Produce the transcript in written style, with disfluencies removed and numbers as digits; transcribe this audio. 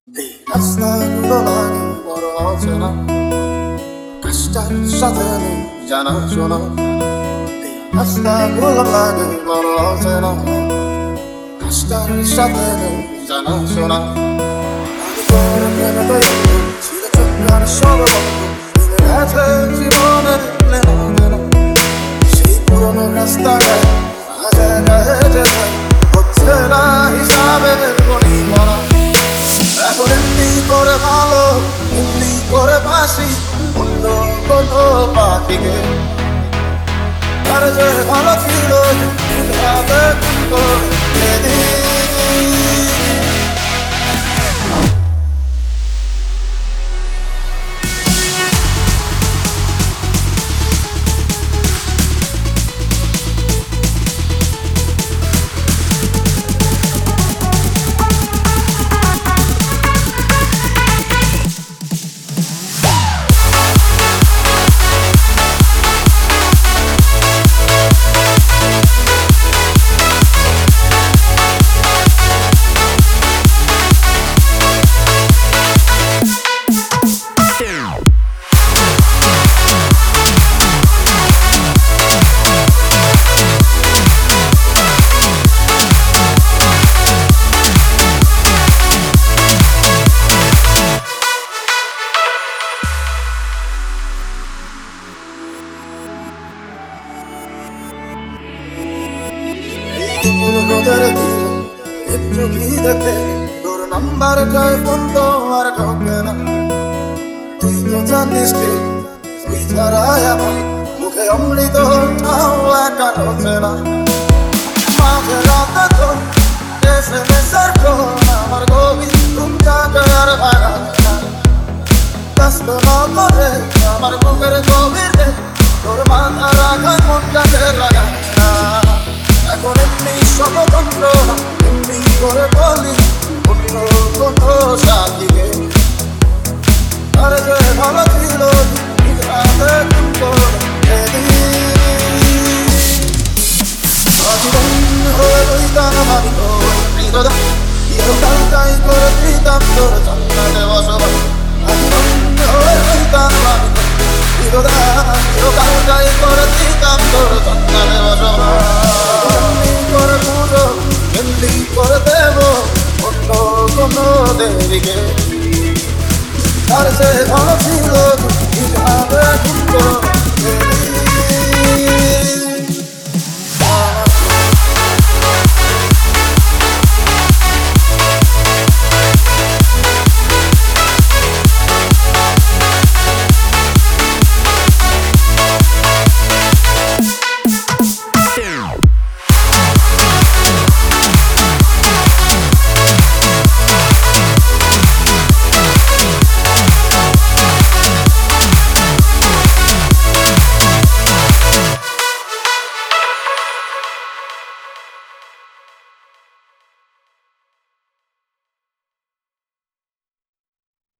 এই রাস্তাগুলো লাগে বড় অচেনা, কাজটার সাথে নেই জানা শোনা। এই রাস্তাগুলো লাগে বড় অচেনা, কাজটার সাথে নেই জানা শোনা। আমি তোর প্রেমে তৈরি ছিল চোখার সব ভেঙে গেছে জীবনের লেনা দেনা। সেই পুরোনো রাস্তায় যেতে হচ্ছে না হিসাবের গণিমনা। এখন এমনি করে ভালো এমনি করে বাসি অন্য কোনো পাখিকে। তার যে ভালো ছিল রাতে একটু কি দেখে তোর নাম্বার চাই ফোন তো আর ঢোকে না। তুই তো জানিস কি তুই ছাড়াই আমার মুখে অমৃত তাও একা হচ্ছে না। মাঝে রাতে তো দেশে দেশের ফোন আমার গভীর ঘুমটাকে আর ভাঙা না। ব্যস্ত না করে আমার বুকের গভীরে তোর মাথা রাখায় মনটাকে লাগায় না। এখন এমনি স্বতন্ত্র এমনি করে বলি অন্য কোনো সাথীকে। আর যে ভালো ছিল হয়ে রইতাম আমি তোর হৃদয় চিরকালটাই করে দিতাম তোর জান্নাতে বসবাস। হয়ে রইতাম আমি হৃদয় চিরকালটাই করে দিতাম তোর জান্নাতে বসবাস। করে পুজো এমনি করে দেব অন্য কোনো দেবীকে। আর সে ভালো ছিল